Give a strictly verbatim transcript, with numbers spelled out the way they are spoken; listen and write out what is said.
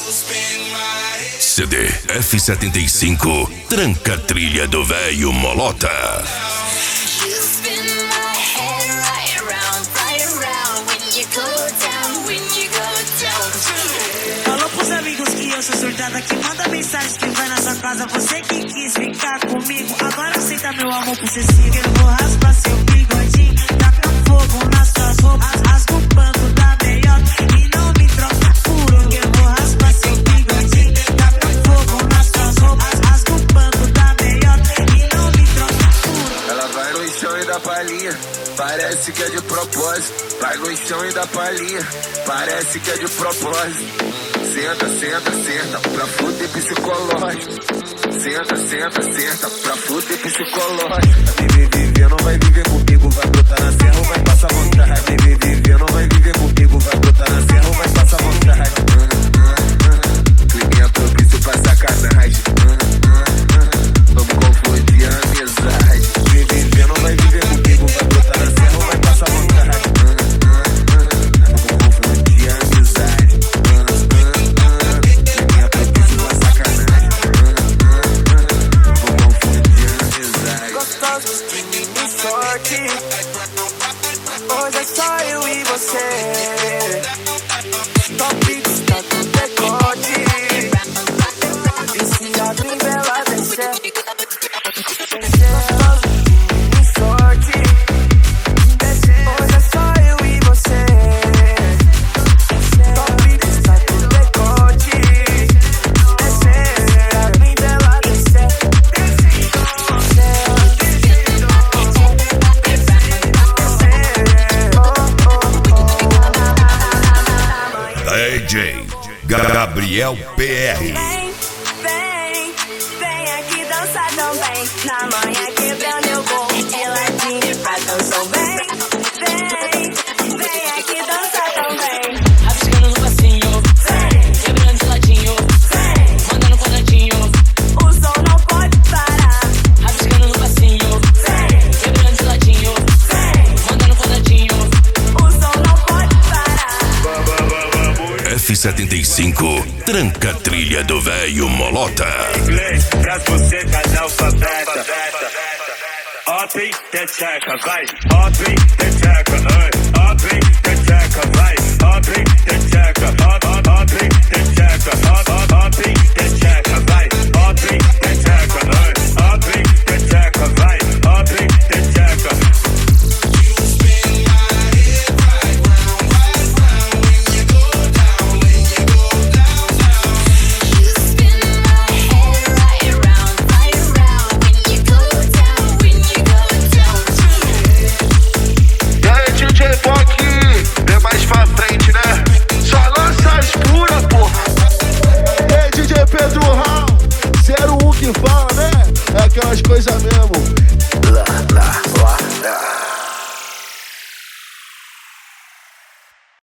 C D F setenta e cinco, tranca a trilha do velho Molota. Falou pros amigos que eu sou surtada, que manda mensagens que vai na sua casa. Você que quis ficar comigo, agora aceita meu amor possessivo. Eu vou raspar seu bigodinho, tacar fogo nas suas roupas, rasga o banco da meiota e não me troca por ouro. Eu vou raspar seu bigodinho, tacar fogo nas suas roupas, rasga o banco da meiota e não me troca por ouro. Ela vai no chão e dá palhinha, parece que é de propósito. Vai no chão e dá palhinha, parece que é de propósito. Senta, senta, senta, pra fuder psicológico. Senta, senta, senta, pra fuder psicológico. Vai viver vivendo, vai viver comigo, vai brotar na serra ou vai passar vontade. Vai viver vivendo, vai viver comigo, vai brotar na serra ou vai passar vontade. Clima propício pra sacanagem. Vamos confundir a amizade. Vai viver vivendo, vai viver comigo, vai brotar na serra ou vai passar vontade. Vamos confundir a amizade. Hoje é só eu e você. Top está com decote. E se a bela descer, sorte. Hoje é só eu e você. Top está com decote. Descer, a bela descer. D J Gabriel P R. Vem, vem, vem aqui dançar também. Na manhã quebrando eu vou de ladinho pra dançar bem. Vem, vem aqui dançar também. Rabiscando no passinho, Vem, quebrando de ladinho, vem, mandando quadradinho. o som não pode parar. Rabiscando no passinho, Vem, quebrando de ladinho, vem, mandando quadradinho. o som não pode parar. F setenta e cinco, tranca a trilha do velho Molota. Inglês, pra você analfabeta. Open the checa, vai. Open the checa, ai. Open the checa, vai. Open the checa, open the checa, open the checa, vai. Open the checa, ai. Open the checa, vai. Open the checa. Pedro Raul, zero um que fala, né? É aquelas coisas mesmo.